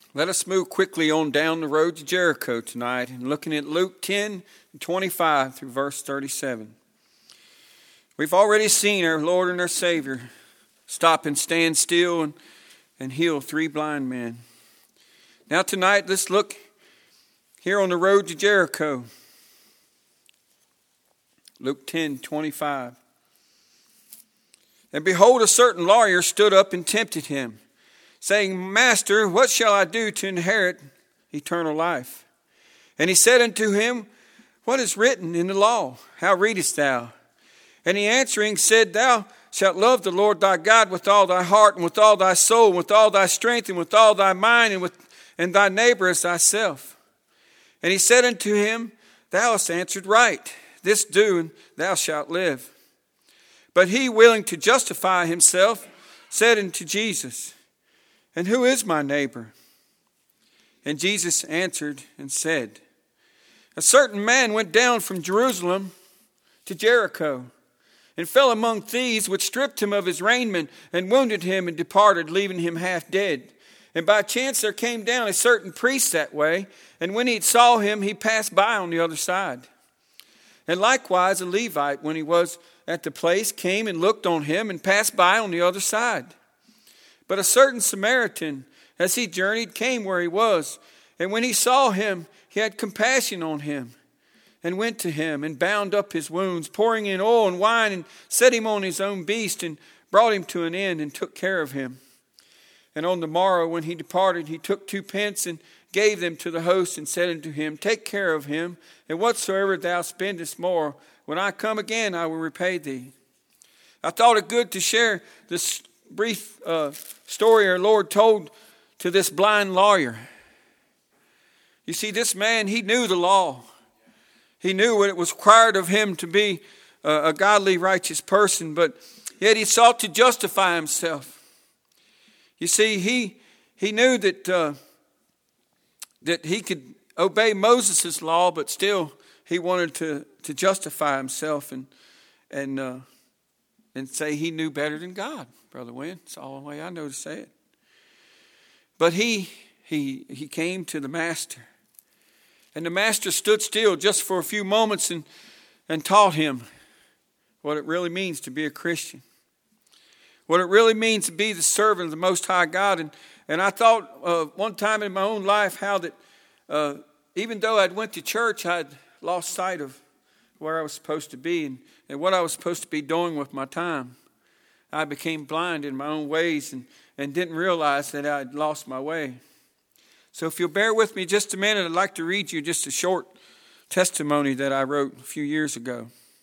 Let us move quickly on down the road to Jericho tonight and looking at Luke 10:25 through verse 37. We've already seen our Lord and our Savior stop and stand still and heal 3 blind men. Now tonight, let's look here on the road to Jericho. Luke 10:25. And behold, a certain lawyer stood up and tempted him, saying, Master, what shall I do to inherit eternal life? And he said unto him, What is written in the law? How readest thou? And he answering said, Thou shalt love the Lord thy God with all thy heart, and with all thy soul, and with all thy strength, and with all thy mind, and thy neighbor as thyself. And he said unto him, Thou hast answered right. This do, and thou shalt live. But he, willing to justify himself, said unto Jesus, And who is my neighbor? And Jesus answered and said, A certain man went down from Jerusalem to Jericho, and fell among thieves, which stripped him of his raiment, and wounded him, and departed, leaving him half dead. And by chance there came down a certain priest that way, and when he saw him, he passed by on the other side. And likewise a Levite, when he was at the place, came and looked on him, and passed by on the other side. But a certain Samaritan, as he journeyed, came where he was, and when he saw him, he had compassion on him, and went to him, and bound up his wounds, pouring in oil and wine, and set him on his own beast, and brought him to an inn, and took care of him. And on the morrow, when he departed, he took 2 pence, and gave them to the host, and said unto him, Take care of him, and whatsoever thou spendest more, when I come again, I will repay thee. I thought it good to share this brief story our Lord told to this blind lawyer. You see, this man, he knew the law. He knew what it was required of him to be a godly, righteous person, but yet he sought to justify himself. You see, he knew that he could obey Moses' law, but still he wanted to justify himself and say he knew better than God, Brother Wynn. That's all the way I know to say it. But he came to the master. And the master stood still just for a few moments and taught him what it really means to be a Christian. What it really means to be the servant of the Most High God. And I thought one time in my own life how that even though I'd went to church, I'd lost sight of where I was supposed to be and what I was supposed to be doing with my time. I became blind in my own ways and didn't realize that I'd lost my way. So if you'll bear with me just a minute, I'd like to read you just a short testimony that I wrote a few years ago.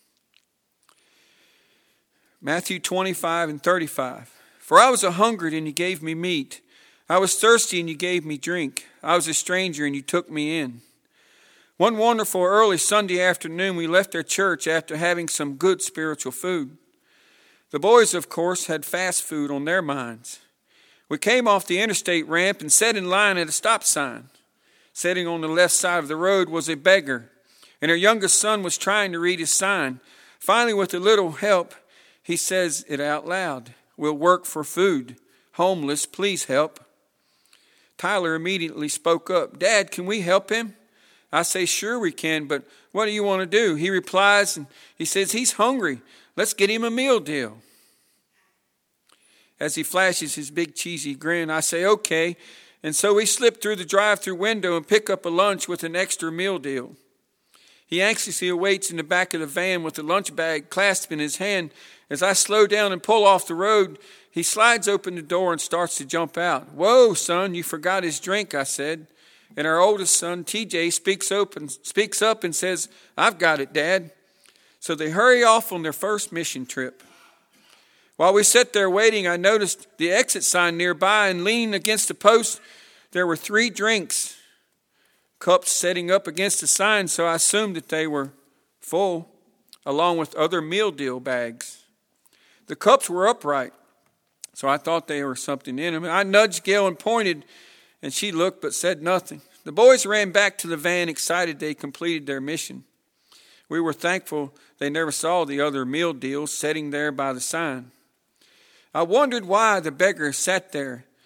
Matthew 25:35. For I was a hungered, and you gave me meat. I was thirsty, and you gave me drink. I was a stranger, and you took me in. One wonderful early Sunday afternoon, we left our church after having some good spiritual food. The boys, of course, had fast food on their minds. We came off the interstate ramp and sat in line at a stop sign. Sitting on the left side of the road was a beggar, and her youngest son was trying to read his sign. Finally, with a little help, he says it out loud. We'll work for food. Homeless, please help. Tyler immediately spoke up. Dad, can we help him? I say, sure we can, but what do you want to do? He replies, and he says, he's hungry. Let's get him a meal deal. As he flashes his big cheesy grin, I say, okay. And so we slip through the drive-through window and pick up a lunch with an extra meal deal. He anxiously awaits in the back of the van with the lunch bag clasped in his hand. As I slow down and pull off the road, he slides open the door and starts to jump out. Whoa, son, you forgot his drink, I said. And our oldest son, TJ, speaks up and says, I've got it, Dad. So they hurry off on their first mission trip. While we sat there waiting, I noticed the exit sign nearby, and leaning against the post, there were 3 drinks, cups setting up against the sign, so I assumed that they were full, along with other meal deal bags. The cups were upright, so I thought they were something in them. I nudged Gail and pointed, and she looked but said nothing. The boys ran back to the van, excited they completed their mission. We were thankful they never saw the other meal deals sitting there by the sign. I wondered why the beggar sat there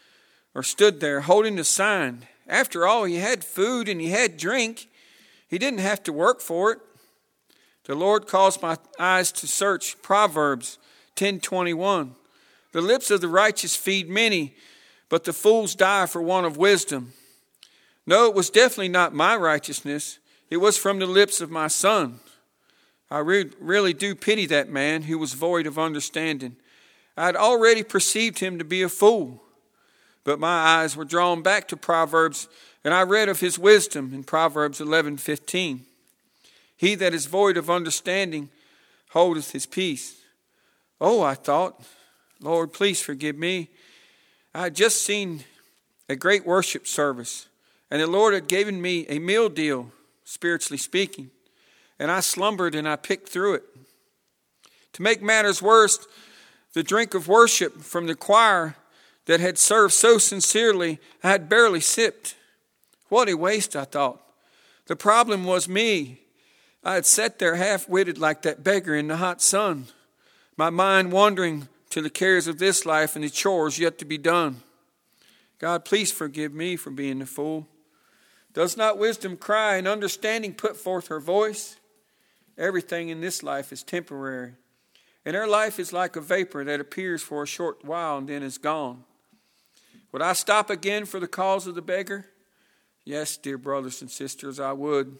or stood there holding the sign. After all, he had food and he had drink. He didn't have to work for it. The Lord caused my eyes to search Proverbs 10:21. The lips of the righteous feed many, but the fools die for want of wisdom. No, it was definitely not my righteousness. It was from the lips of my son. I really do pity that man who was void of understanding. I had already perceived him to be a fool, but my eyes were drawn back to Proverbs, and I read of his wisdom in Proverbs 11:15. He that is void of understanding holdeth his peace. Oh, I thought, Lord, please forgive me. I had just seen a great worship service, and the Lord had given me a meal deal, spiritually speaking, and I slumbered and I picked through it. To make matters worse, the drink of worship from the choir that had served so sincerely, I had barely sipped. What a waste, I thought. The problem was me. I had sat there half-witted like that beggar in the hot sun, my mind wandering to the cares of this life and the chores yet to be done. God, please forgive me for being a fool. Does not wisdom cry and understanding put forth her voice? Everything in this life is temporary, and our life is like a vapor that appears for a short while and then is gone. Would I stop again for the cause of the beggar? Yes, dear brothers and sisters, I would.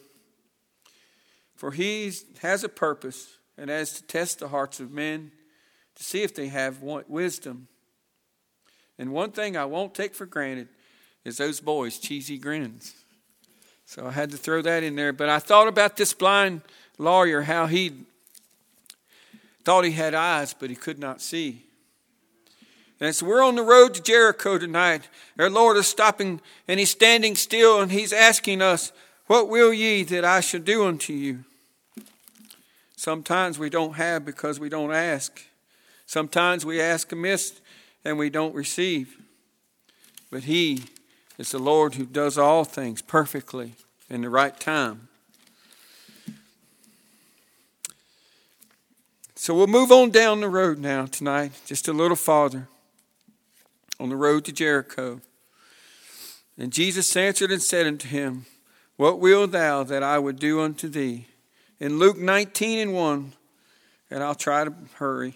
For he has a purpose, and as to test the hearts of men, to see if they have wisdom. And one thing I won't take for granted is those boys' cheesy grins. So I had to throw that in there. But I thought about this blind lawyer, how he thought he had eyes, but he could not see. And so we're on the road to Jericho tonight. Our Lord is stopping, and he's standing still, and he's asking us, what will ye that I shall do unto you? Sometimes we don't have because we don't ask. Sometimes we ask amiss and we don't receive. But he is the Lord who does all things perfectly in the right time. So we'll move on down the road now tonight, just a little farther, on the road to Jericho. And Jesus answered and said unto him, what wilt thou that I would do unto thee? In Luke 19:1, and I'll try to hurry.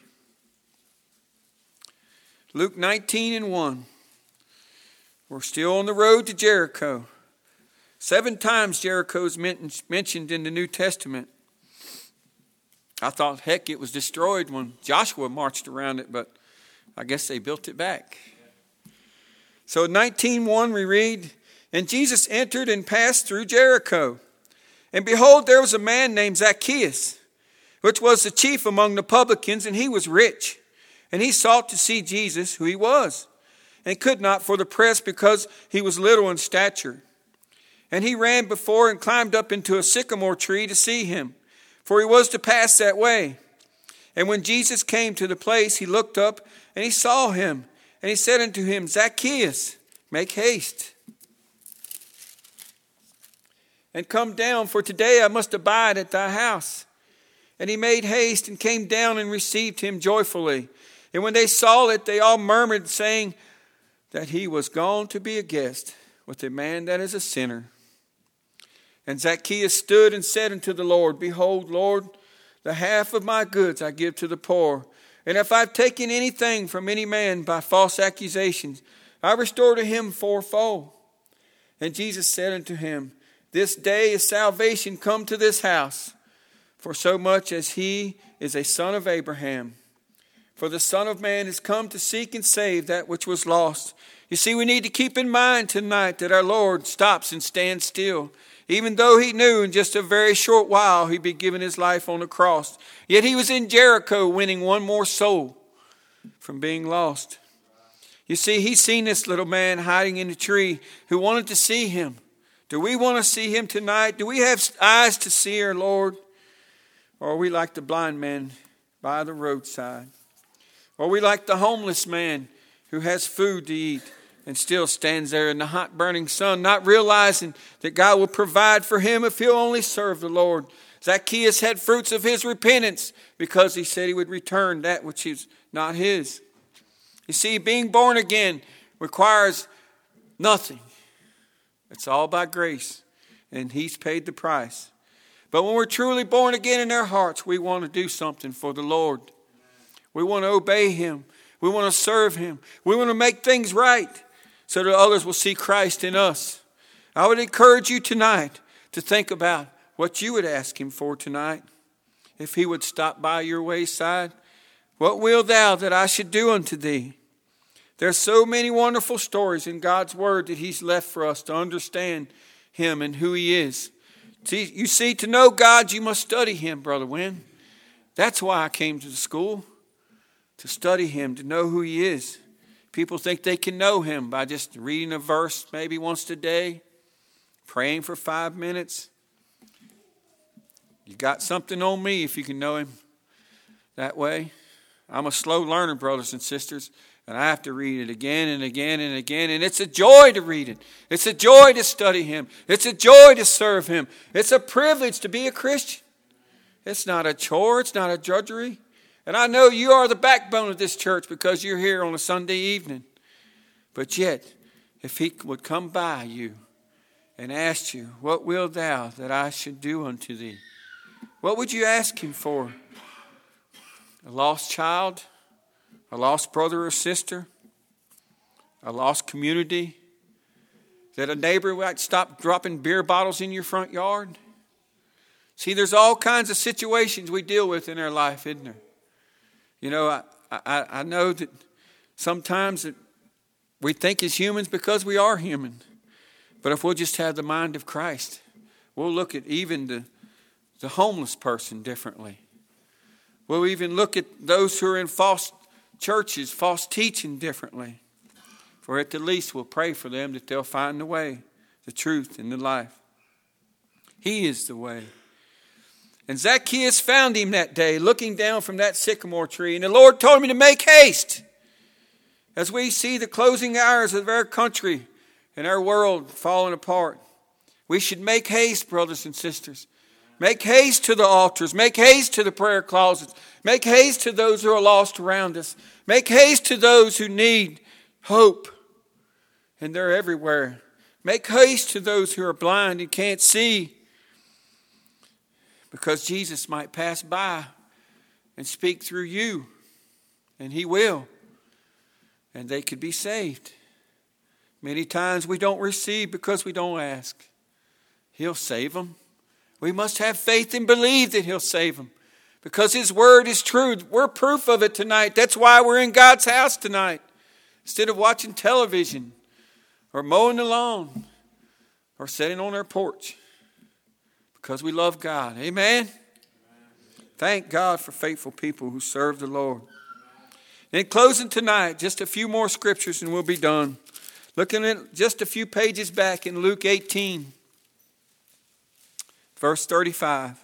Luke 19:1. We're still on the road to Jericho. 7 times Jericho is mentioned in the New Testament. I thought, heck, it was destroyed when Joshua marched around it, but I guess they built it back. So 19:1 we read, and Jesus entered and passed through Jericho. And behold, there was a man named Zacchaeus, which was the chief among the publicans, and he was rich. And he sought to see Jesus, who he was, and could not for the press, because he was little in stature. And he ran before and climbed up into a sycamore tree to see him, for he was to pass that way. And when Jesus came to the place, he looked up, and he saw him. And he said unto him, Zacchaeus, make haste, and come down, for today I must abide at thy house. And he made haste and came down and received him joyfully. And when they saw it, they all murmured, saying that he was gone to be a guest with a man that is a sinner. And Zacchaeus stood and said unto the Lord, behold, Lord, the half of my goods I give to the poor. And if I've taken anything from any man by false accusations, I restore to him fourfold. And Jesus said unto him, this day is salvation come to this house, for so much as he is a son of Abraham. For the Son of Man is come to seek and save that which was lost. You see, we need to keep in mind tonight that our Lord stops and stands still. Even though he knew in just a very short while he'd be giving his life on the cross. Yet he was in Jericho winning one more soul from being lost. You see, he's seen this little man hiding in the tree who wanted to see him. Do we want to see him tonight? Do we have eyes to see our Lord? Or are we like the blind man by the roadside? Or are we like the homeless man who has food to eat and still stands there in the hot burning sun, not realizing that God will provide for him if he'll only serve the Lord? Zacchaeus had fruits of his repentance because he said he would return that which is not his. You see, being born again requires Nothing. It's all by grace. And He's paid the price. But when we're truly born again in our hearts, we want to do something for the Lord. We want to obey Him. We want to serve Him. We want to make things right so that others will see Christ in us. I would encourage you tonight to think about what you would ask Him for tonight. If He would stop by your wayside, what will thou that I should do unto thee? There's so many wonderful stories in God's Word that He's left for us to understand Him and who He is. You see, to know God, you must study Him, Brother Wynn. That's why I came to the school, to study Him, to know who He is. People think they can know Him by just reading a verse maybe once a day, praying for 5 minutes. You got something on me if you can know Him that way. I'm a slow learner, brothers and sisters, and I have to read it again and again and again. And it's a joy to read it. It's a joy to study Him. It's a joy to serve Him. It's a privilege to be a Christian. It's not a chore. It's not a drudgery. And I know you are the backbone of this church because you're here on a Sunday evening. But yet, if He would come by you and ask you, what wilt thou that I should do unto thee? What would you ask Him for? A lost child? A lost brother or sister? A lost community? That a neighbor might stop dropping beer bottles in your front yard? See, there's all kinds of situations we deal with in our life, isn't there? You know, I know that sometimes that we think as humans because we are human. But if we'll just have the mind of Christ, we'll look at even the homeless person differently. We'll even look at those who are in false churches, false teaching differently. For at the least we'll pray for them that they'll find the way, the truth, and the life. He is the way. And Zacchaeus found Him that day, looking down from that sycamore tree. And the Lord told him to make haste. As we see the closing hours of our country and our world falling apart, we should make haste, brothers and sisters. Make haste to the altars. Make haste to the prayer closets. Make haste to those who are lost around us. Make haste to those who need hope. And they're everywhere. Make haste to those who are blind and can't see. Because Jesus might pass by and speak through you. And He will. And they could be saved. Many times we don't receive because we don't ask. He'll save them. We must have faith and believe that He'll save them. Because His Word is true. We're proof of it tonight. That's why we're in God's house tonight. Instead of watching television or mowing the lawn or sitting on our porch. Because we love God. Amen? Thank God for faithful people who serve the Lord. In closing tonight, just a few more scriptures and we'll be done. Looking at just a few pages back in Luke 18. Verse 35.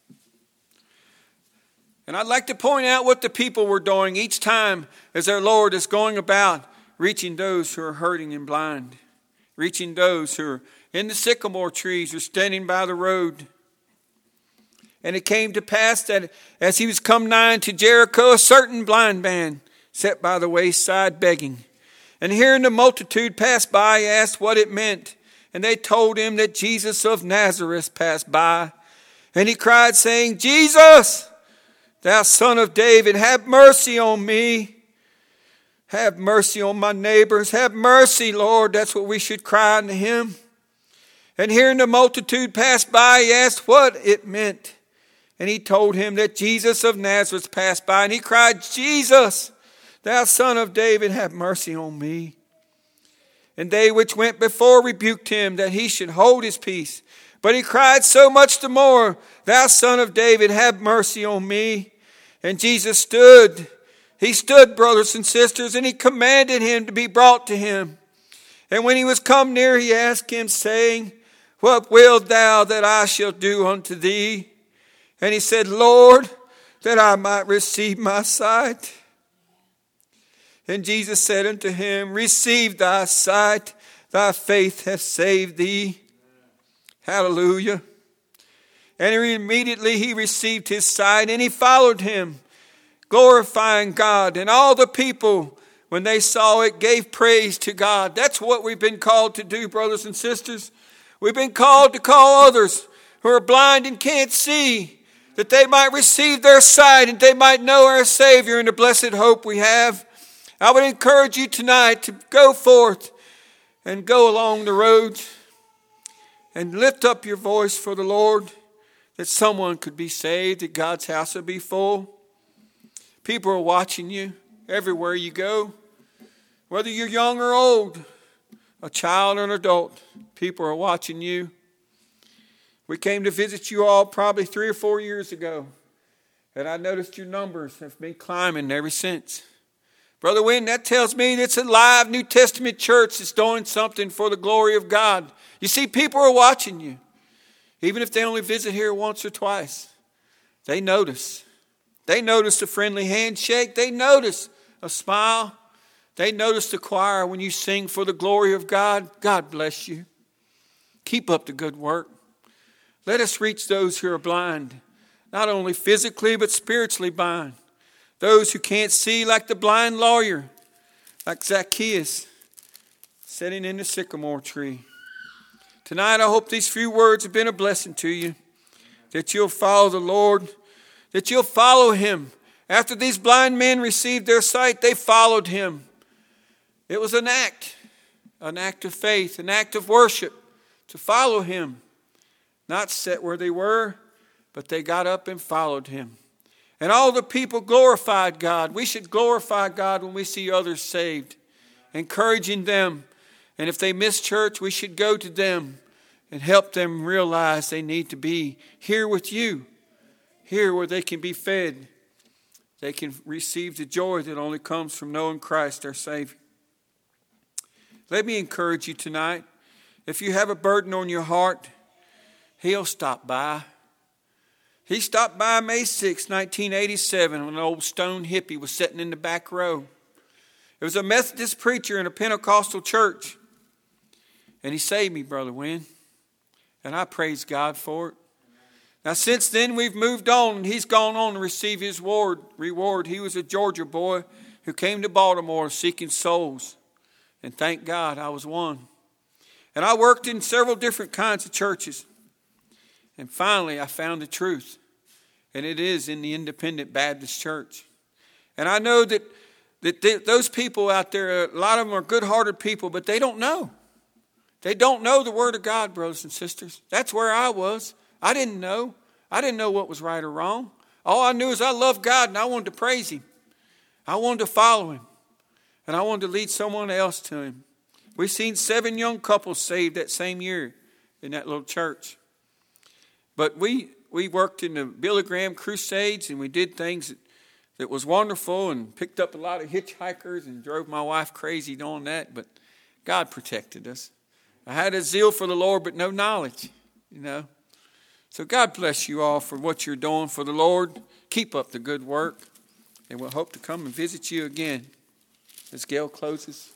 And I'd like to point out what the people were doing each time as our Lord is going about reaching those who are hurting and blind. Reaching those who are in the sycamore trees or standing by the road. And it came to pass that as He was come nigh to Jericho, a certain blind man sat by the wayside begging. And hearing the multitude pass by, he asked what it meant. And they told him that Jesus of Nazareth passed by. And he cried, saying, Jesus, thou Son of David, have mercy on me. Have mercy on my neighbors. Have mercy, Lord. That's what we should cry unto Him. And hearing the multitude pass by, he asked what it meant. And he told him that Jesus of Nazareth passed by. And he cried, Jesus, thou Son of David, have mercy on me. And they which went before rebuked him that he should hold his peace. But he cried so much the more, thou Son of David, have mercy on me. And Jesus stood. He stood, brothers and sisters, and He commanded him to be brought to Him. And when he was come near, he asked him, saying, what wilt thou that I shall do unto thee? And he said, Lord, that I might receive my sight. And Jesus said unto him, receive thy sight, thy faith hath saved thee. Hallelujah. And immediately he received his sight, and he followed Him, glorifying God. And all the people, when they saw it, gave praise to God. That's what we've been called to do, brothers and sisters. We've been called to call others who are blind and can't see, that they might receive their sight and they might know our Savior and the blessed hope we have. I would encourage you tonight to go forth and go along the roads and lift up your voice for the Lord, that someone could be saved, that God's house would be full. People are watching you everywhere you go. Whether you're young or old, a child or an adult, people are watching you. We came to visit you all probably 3 or 4 years ago, and I noticed your numbers have been climbing ever since. Brother Wynn, that tells me it's a live New Testament church that's doing something for the glory of God. You see, people are watching you. Even if they only visit here once or twice, they notice. They notice a friendly handshake. They notice a smile. They notice the choir when you sing for the glory of God. God bless you. Keep up the good work. Let us reach those who are blind, not only physically but spiritually blind. Those who can't see, like the blind lawyer, like Zacchaeus, sitting in the sycamore tree. Tonight, I hope these few words have been a blessing to you, that you'll follow the Lord, that you'll follow Him. After these blind men received their sight, they followed Him. It was an act of faith, an act of worship to follow Him. Not sit where they were, but they got up and followed Him. And all the people glorified God. We should glorify God when we see others saved, encouraging them. And if they miss church, we should go to them and help them realize they need to be here with you, here where they can be fed. They can receive the joy that only comes from knowing Christ our Savior. Let me encourage you tonight. If you have a burden on your heart, He'll stop by. He stopped by May 6, 1987, when an old stone hippie was sitting in the back row. It was a Methodist preacher in a Pentecostal church. And he saved me, Brother Wynn. And I praise God for it. Now, since then, we've moved on, and he's gone on to receive his reward. He was a Georgia boy who came to Baltimore seeking souls. And thank God I was one. And I worked in several different kinds of churches. And finally, I found the truth. And it is in the Independent Baptist Church. And I know that those people out there, a lot of them are good-hearted people, but they don't know. They don't know the Word of God, brothers and sisters. That's where I was. I didn't know. I didn't know what was right or wrong. All I knew is I loved God and I wanted to praise Him. I wanted to follow Him. And I wanted to lead someone else to Him. We've seen 7 young couples saved that same year in that little church. But we worked in the Billy Graham crusades, and we did things that was wonderful, and picked up a lot of hitchhikers and drove my wife crazy doing that. But God protected us. I had a zeal for the Lord, but no knowledge, So God bless you all for what you're doing for the Lord. Keep up the good work, and we'll hope to come and visit you again. As Gail closes.